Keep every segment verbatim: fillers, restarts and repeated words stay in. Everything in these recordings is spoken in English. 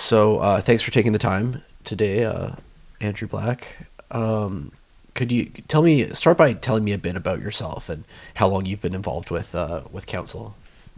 So uh, thanks for taking the time today, uh, Andrew Black. Um, could you tell me start by telling me a bit about yourself and how long you've been involved with uh, with council?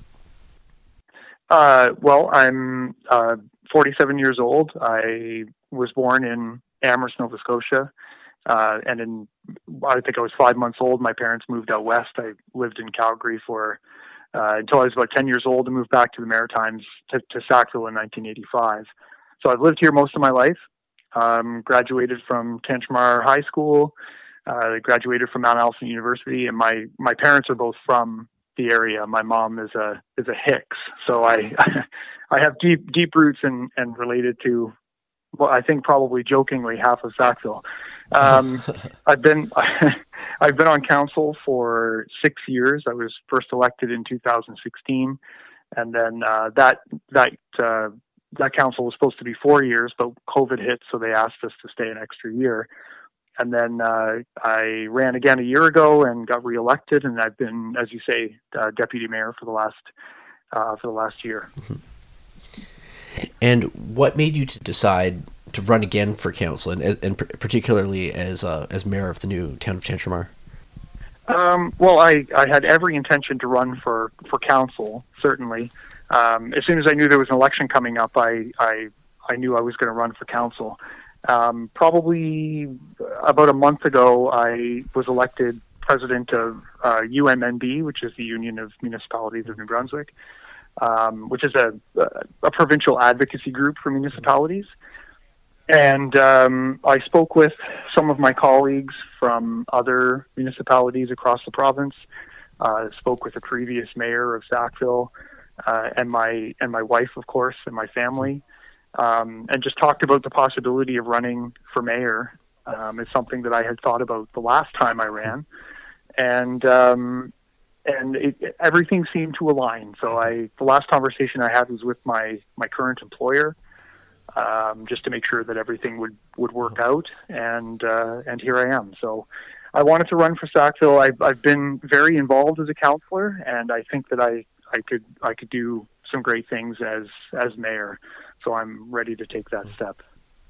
Uh, well, I'm uh, forty-seven years old. I was born in Amherst, Nova Scotia, uh, and in I think I was five months old. My parents moved out west. I lived in Calgary for uh, until I was about ten years old, and moved back to the Maritimes to, to Sackville in nineteen eighty-five. So I've lived here most of my life. Um, graduated from Tantramar High School. Uh, graduated from Mount Allison University, and my my parents are both from the area. My mom is a is a Hicks, so I I have deep deep roots and and related to, well, I think probably jokingly, half of Sackville. Um, I've been I've been on council for six years. I was first elected in two thousand sixteen, and then uh, that that uh, that council was supposed to be four years, but COVID hit, so they asked us to stay an extra year. And then uh, I ran again a year ago and got reelected, and I've been, as you say, uh, deputy mayor for the last uh, for the last year. And what made you to decide to run again for council, and, and particularly as uh, as mayor of the new town of Tantramar? Um, well, I, I had every intention to run for, for council, certainly. Um, as soon as I knew there was an election coming up, I I, I knew I was going to run for council. Um, probably about a month ago, I was elected president of uh, U M N B, which is the Union of Municipalities of New Brunswick, um, which is a, a provincial advocacy group for municipalities. And um, I spoke with some of my colleagues from other municipalities across the province. Uh, spoke with the previous mayor of Sackville, uh, and my and my wife, of course, and my family. Um, and just talked about the possibility of running for mayor. Um, it's something that I had thought about the last time I ran, and um, and it, everything seemed to align. So I, the last conversation I had was with my my current employer, um, just to make sure that everything would, would work out, and uh, and here I am. So I wanted to run for Sackville. I've I've been very involved as a councillor, and I think that I, I could I could do some great things as as mayor. So I'm ready to take that step.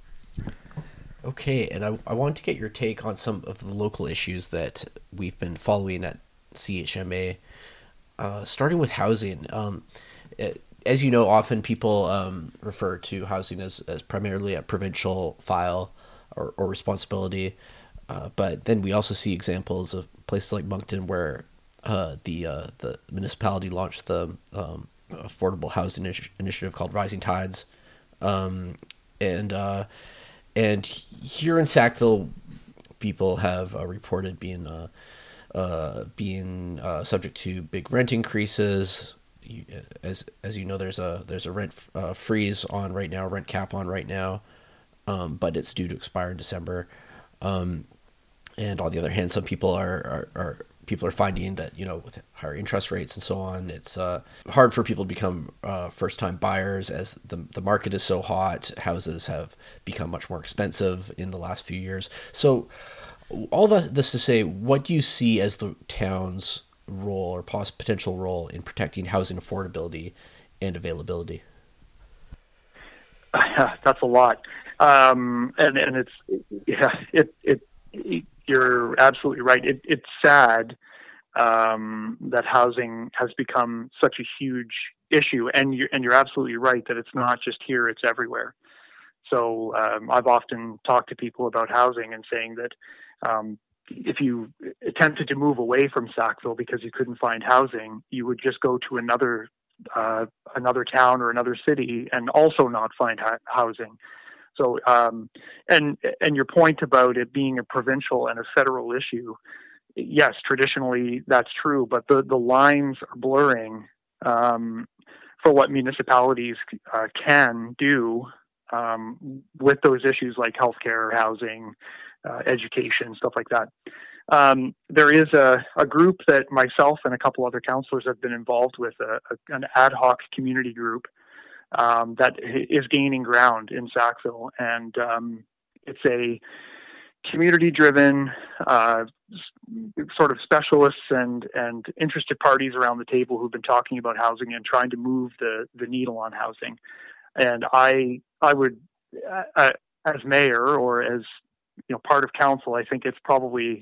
Okay, and I, I want to get your take on some of the local issues that we've been following at C H M A, uh, starting with housing. Um, it, as you know, often people um, refer to housing as, as primarily a provincial file or, or responsibility, uh, but then we also see examples of places like Moncton where uh, the uh, the municipality launched the um, affordable housing initi- initiative called Rising Tides. Um, and uh, and here in Sackville, people have uh, reported being uh, uh, being uh, subject to big rent increases. You, as as you know, there's a there's a rent uh, freeze on right now, rent cap on right now, um, but it's due to expire in December. Um, and on the other hand, some people are, are, are people are finding that, you know, with higher interest rates and so on, it's uh, hard for people to become uh, first-time buyers as the the market is so hot. Houses have become much more expensive in the last few years. So all that, this to say, what do you see as the town's role or pos- potential role in protecting housing affordability and availability? That's a lot. Um, and, and it's, yeah, it, it, it you're absolutely right. It, it's sad um, that housing has become such a huge issue, and you and you're absolutely right that it's not just here; it's everywhere. So um, I've often talked to people about housing and saying that um, if you attempted to move away from Sackville because you couldn't find housing, you would just go to another uh, another town or another city and also not find ha- housing. So, um, and and your point about it being a provincial and a federal issue, yes, traditionally that's true, but the, the lines are blurring um, for what municipalities uh, can do um, with those issues like healthcare, housing, uh, education, stuff like that. Um, there is a, a group that myself and a couple other councillors have been involved with, a, a, an ad hoc community group um, that is gaining ground in Sackville, and um, it's a community-driven uh, sort of specialists and and interested parties around the table who've been talking about housing and trying to move the the needle on housing. And I I would, uh, as mayor or as you know part of council, I think it's probably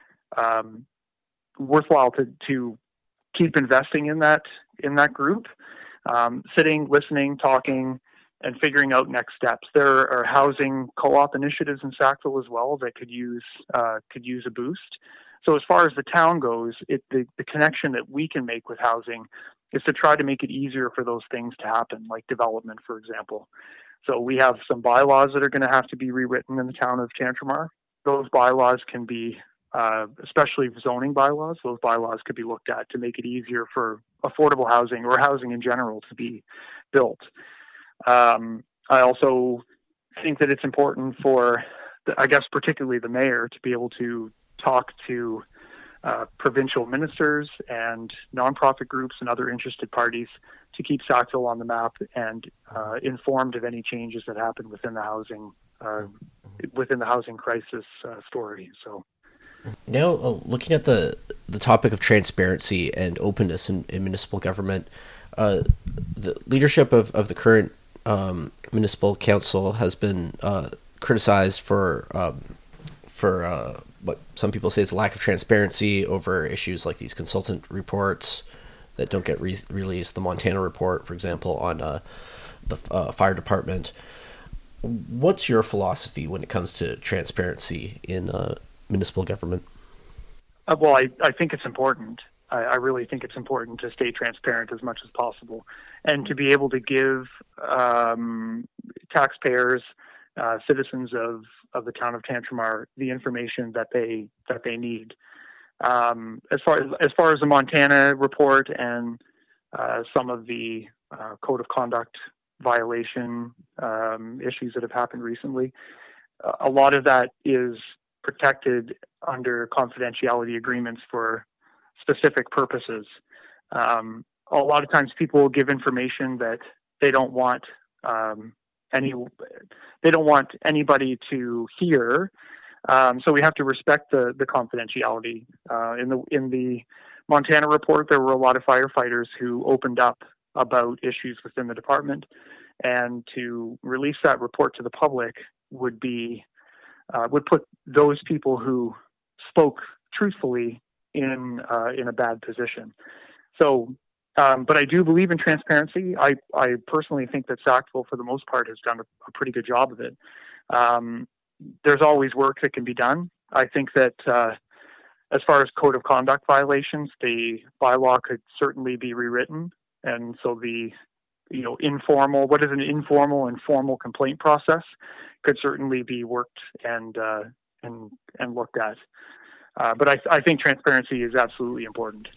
um, worthwhile to to keep investing in that in that group, um, sitting, listening, talking, and figuring out next steps. There are housing co-op initiatives in Sackville as well that could use uh, could use a boost. So as far as the town goes, it, the, the connection that we can make with housing is to try to make it easier for those things to happen, like development, for example. So we have some bylaws that are going to have to be rewritten in the town of Tantramar. Those bylaws can be, uh, especially zoning bylaws, those bylaws could be looked at to make it easier for affordable housing or housing in general to be built. Um, I also think that it's important for, the, I guess, particularly the mayor to be able to talk to uh, provincial ministers and nonprofit groups and other interested parties to keep Sackville on the map and uh, informed of any changes that happen within the housing uh, within the housing crisis uh, story. So now, uh, looking at the the topic of transparency and openness in, in municipal government, uh, the leadership of, of the current um, municipal council has been uh, criticized for um, for uh, what some people say is a lack of transparency over issues like these consultant reports that don't get re- released. The Montana report, for example, on uh, the uh, fire department. What's your philosophy when it comes to transparency in uh, municipal government? Uh, well, I, I think it's important. I, I really think it's important to stay transparent as much as possible and to be able to give um, taxpayers, uh, citizens of, of the town of Tantramar, the information that they that they need. Um, as far as, as far as the Montana report and uh, some of the uh, code of conduct violation um, issues that have happened recently, uh, a lot of that is protected under confidentiality agreements for specific purposes. Um, a lot of times people will give information that they don't want um, any, they don't want anybody to hear. Um, so we have to respect the, the confidentiality. Uh, in the in the Montana report, there were a lot of firefighters who opened up about issues within the department, and to release that report to the public would be uh, would put those people who spoke truthfully in uh, in a bad position. So, um, but I do believe in transparency. I I personally think that Sackville, for the most part, has done a, a pretty good job of it. Um, there's always work that can be done. I think that uh, as far as code of conduct violations, the bylaw could certainly be rewritten. And so the, you know, informal, what is an informal and formal complaint process could certainly be worked and, uh, and, and looked at. Uh, but I, I think transparency is absolutely important.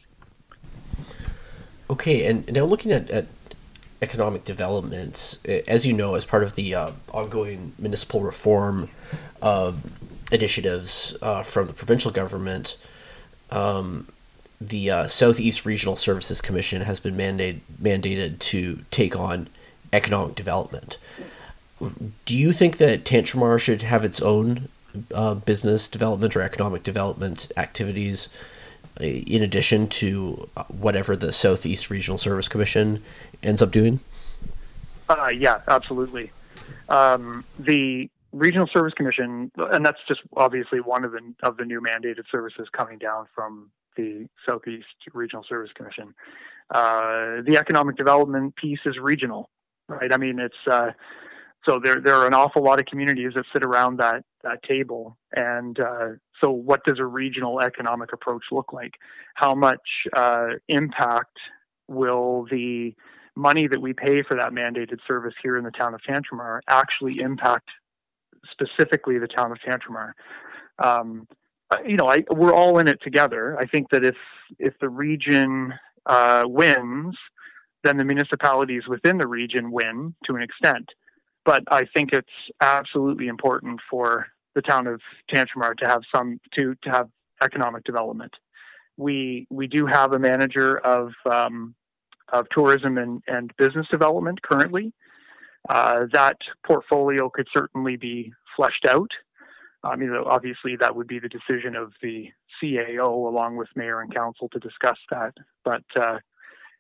Okay. And now looking at, at economic development, as you know, as part of the uh, ongoing municipal reform uh, initiatives uh, from the provincial government, um, the uh, Southeast Regional Services Commission has been mandate, mandated to take on economic development. Do you think that Tantramar should have its own uh, business development or economic development activities in addition to whatever the Southeast Regional Service Commission ends up doing? Uh, yeah, absolutely. Um, the Regional Service Commission, and that's just obviously one of the of the new mandated services coming down from the Southeast Regional Service Commission. Uh, the economic development piece is regional, right? I mean, it's uh, so there there are an awful lot of communities that sit around that that table, and uh, so what does a regional economic approach look like? How much uh, impact will the money that we pay for that mandated service here in the town of Tantramar actually impact specifically the town of Tantramar? Um, you know, I, we're all in it together. I think that if if the region uh, wins, then the municipalities within the region win to an extent. But I think it's absolutely important for the town of Tantramar to have some to to have economic development. We we do have a manager of um, of tourism and, and business development currently. Uh, that portfolio could certainly be fleshed out. I mean, obviously that would be the decision of the C A O along with mayor and council to discuss that. But uh,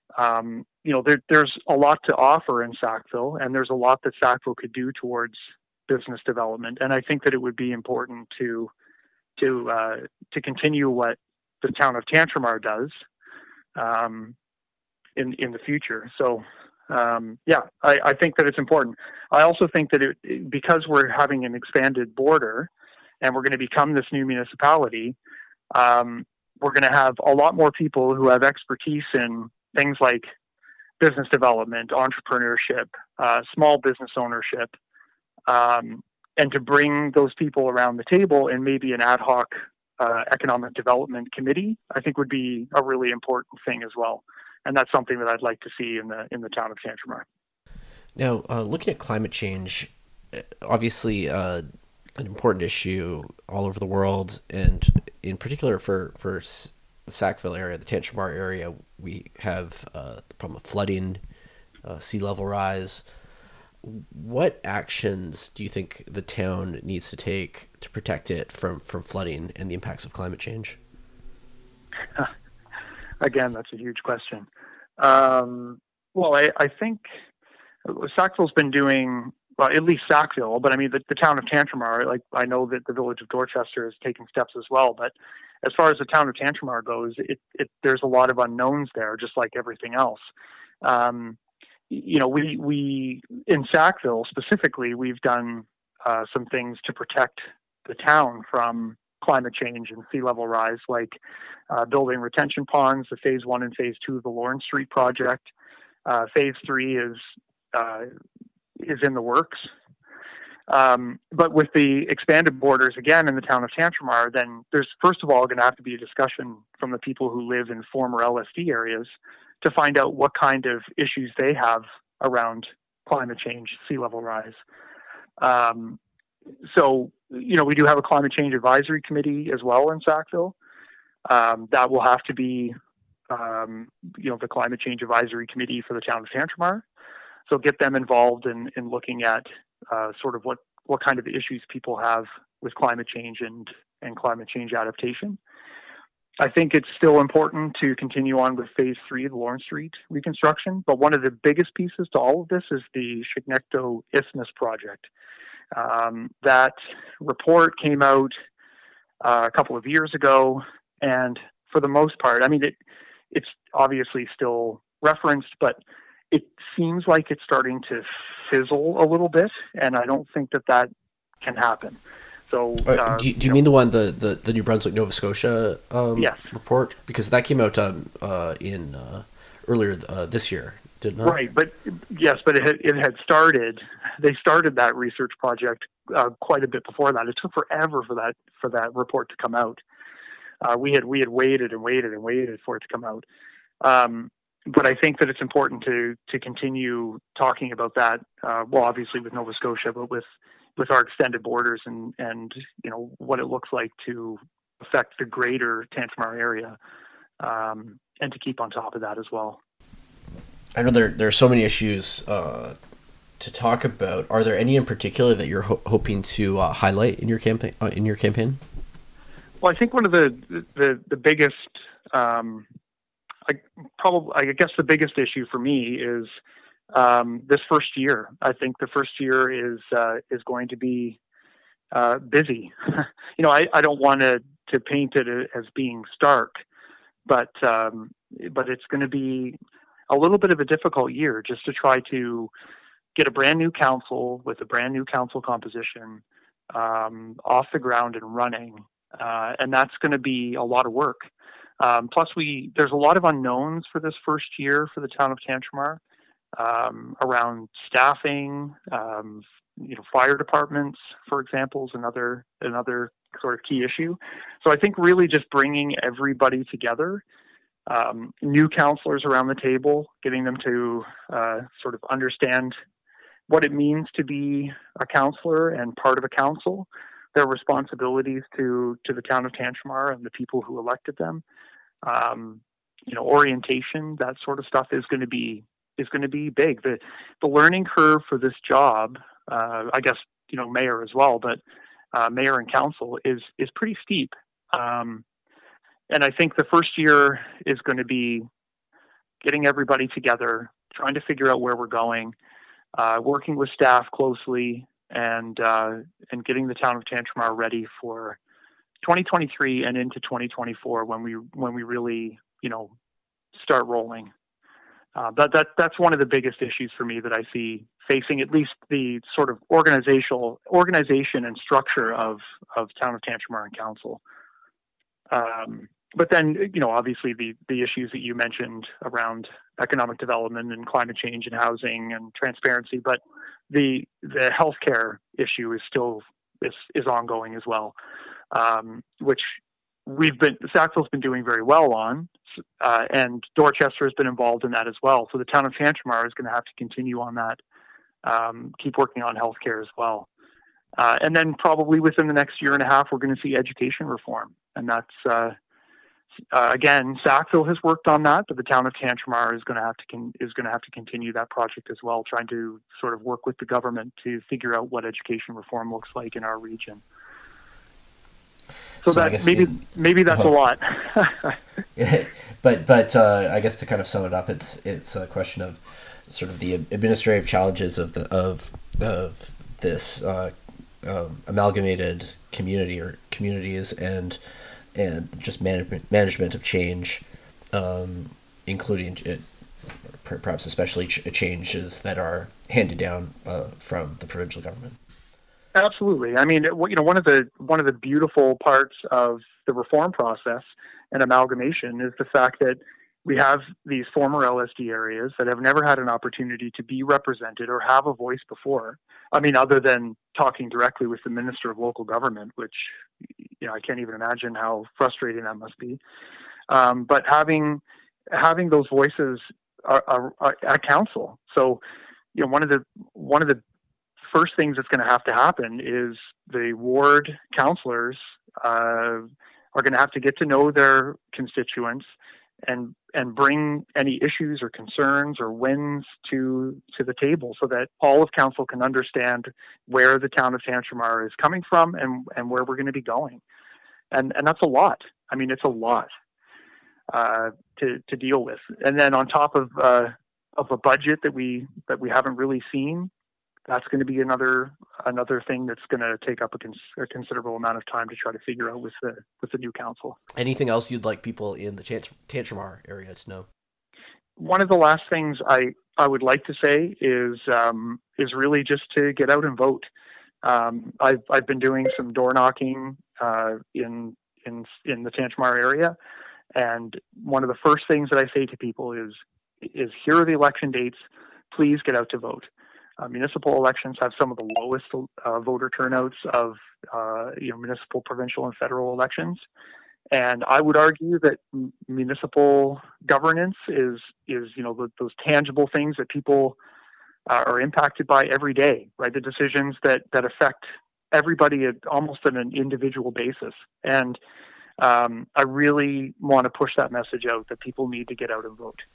Um, you know, there, there's a lot to offer in Sackville, and there's a lot that Sackville could do towards business development. And I think that it would be important to to uh, to continue what the town of Tantramar does um, in in the future. So. Um, yeah, I, I think that it's important. I also think that it, because we're having an expanded border and we're going to become this new municipality, um, we're going to have a lot more people who have expertise in things like business development, entrepreneurship, uh, small business ownership, um, and to bring those people around the table in maybe an ad hoc uh, economic development committee, I think would be a really important thing as well. And that's something that I'd like to see in the in the town of Tantramar. Now, uh, looking at climate change, obviously uh, an important issue all over the world, and in particular for, for the Sackville area, the Tantramar area, we have uh, the problem of flooding, uh, sea level rise. What actions do you think the town needs to take to protect it from, from flooding and the impacts of climate change? Again, that's a huge question. Um, well, I, I think Sackville's been doing, well, at least Sackville, but I mean, the, the town of Tantramar, like I know that the village of Dorchester is taking steps as well. But as far as the town of Tantramar goes, it, it, there's a lot of unknowns there, just like everything else. Um, you know, we, we, in Sackville specifically, we've done uh, some things to protect the town from climate change and sea level rise, like uh, building retention ponds, the phase one and phase two of the Lawrence Street project. Uh, phase three is uh, is in the works. Um, but with the expanded borders again in the town of Tantramar, then there's first of all going to have to be a discussion from the people who live in former L S D areas to find out what kind of issues they have around climate change, sea level rise. Um, so, you know, we do have a climate change advisory committee as well in Sackville. Um, that will have to be, um, you know, the climate change advisory committee for the town of Tantramar. So get them involved in, in looking at uh, sort of what, what kind of issues people have with climate change and, and climate change adaptation. I think it's still important to continue on with phase three of the Lawrence Street reconstruction. But one of the biggest pieces to all of this is the Chignecto Isthmus project. Um, that report came out uh, a couple of years ago, and for the most part, I mean, it, it's obviously still referenced, but it seems like it's starting to fizzle a little bit, and I don't think that that can happen. So, uh, do you, do you, you mean know, the one, the, the, the New Brunswick, Nova Scotia um, yes. report? Because that came out um, uh, in uh, earlier uh, this year, didn't it? Right, but yes, but it had, it had started. They started that research project uh, quite a bit before that. It took forever for that for that report to come out. Uh, we had we had waited and waited and waited for it to come out. Um, but I think that it's important to to continue talking about that. Uh, well, obviously with Nova Scotia, but with with our extended borders and and you know what it looks like to affect the greater Tantramar area, um, and to keep on top of that as well. I know there there are so many issues uh, to talk about. Are there any in particular that you're ho- hoping to uh, highlight in your campaign? Uh, in your campaign? Well, I think one of the the the biggest, um, I probably I guess the biggest issue for me is um, this first year. I think the first year is uh, is going to be uh, busy. you know, I, I don't want to to paint it as being stark, but um, but it's going to be a little bit of a difficult year just to try to get a brand new council with a brand new council composition um, off the ground and running. Uh, and that's going to be a lot of work. Um, plus, we there's a lot of unknowns for this first year for the town of Tantramar um, around staffing, um, you know, fire departments, for example, is another another sort of key issue. So I think really just bringing everybody together, um, new councillors around the table, getting them to uh, sort of understand what it means to be a councillor and part of a council, their responsibilities to, to the town of Tantramar and the people who elected them. Um, you know, orientation, that sort of stuff is going to be is going to be big. The the learning curve for this job, uh, I guess, you know, mayor as well, but uh, mayor and council is is pretty steep. Um, and I think the first year is going to be getting everybody together, trying to figure out where we're going, uh, working with staff closely, and uh, and getting the town of Tantramar ready for twenty twenty-three and into twenty twenty-four when we when we really you know start rolling. Uh, but that that's one of the biggest issues for me that I see facing at least the sort of organizational organization and structure of of town of Tantramar and council. Um, but then you know obviously the the issues that you mentioned around economic development and climate change and housing and transparency, but the the healthcare issue is still is is ongoing as well, um, which we've been Sackville's been doing very well on, uh, and Dorchester has been involved in that as well. So the town of Tantramar is going to have to continue on that, um, keep working on healthcare as well, uh, and then probably within the next year and a half we're going to see education reform, and that's uh, uh, again Sackville has worked on that, but the town of Tantramar is going to have to con- is going to have to continue that project as well, trying to sort of work with the government to figure out what education reform looks like in our region. So, so that maybe in, maybe that's uh, a lot. but but uh, I guess to kind of sum it up, it's it's a question of sort of the administrative challenges of the of of this uh, um, amalgamated community or communities and and just management management of change, um, including it, perhaps especially ch- changes that are handed down uh, from the provincial government. Absolutely. I mean, you know, one of the one of the beautiful parts of the reform process and amalgamation is the fact that we have these former L S D areas that have never had an opportunity to be represented or have a voice before. I mean, other than talking directly with the Minister of Local Government, which, you know, I can't even imagine how frustrating that must be. Um, but having having those voices are, are, are at council. So, you know, one of the one of the first things that's going to have to happen is the ward councillors uh, are going to have to get to know their constituents and and bring any issues or concerns or wins to to the table so that all of council can understand where the town of Tantramar is coming from and, and where we're going to be going. And and that's a lot. I mean, it's a lot uh, to to deal with. And then on top of uh, of a budget that we that we haven't really seen, that's going to be another another thing that's going to take up a, cons- a considerable amount of time to try to figure out with the with the new council. Anything else you'd like people in the Tant- Tantramar area to know? One of the last things I, I would like to say is um, is really just to get out and vote. Um, I've I've been doing some door knocking uh, in in in the Tantramar area, and one of the first things that I say to people is is here are the election dates. Please get out to vote. Uh, municipal elections have some of the lowest uh, voter turnouts of uh, you know municipal, provincial, and federal elections, and I would argue that m- municipal governance is is you know the, those tangible things that people uh, are impacted by every day, right? The decisions that that affect everybody at almost on an individual basis, and um, I really want to push that message out that people need to get out and vote.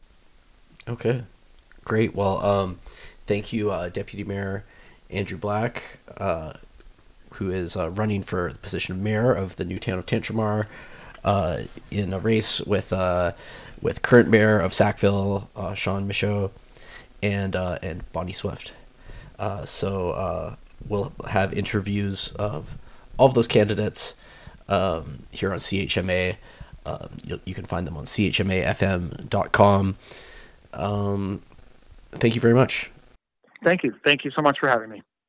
Okay, great. Well. Um... Thank you, uh, Deputy Mayor Andrew Black, uh, who is uh, running for the position of mayor of the new town of Tantramar, uh, in a race with uh, with current mayor of Sackville, uh, Sean Michaud, and uh, and Bonnie Swift. Uh, so uh, we'll have interviews of all of those candidates um, here on C H M A. Um, you, you can find them on C H M A F M dot com. Um, thank you very much. Thank you. Thank you so much for having me.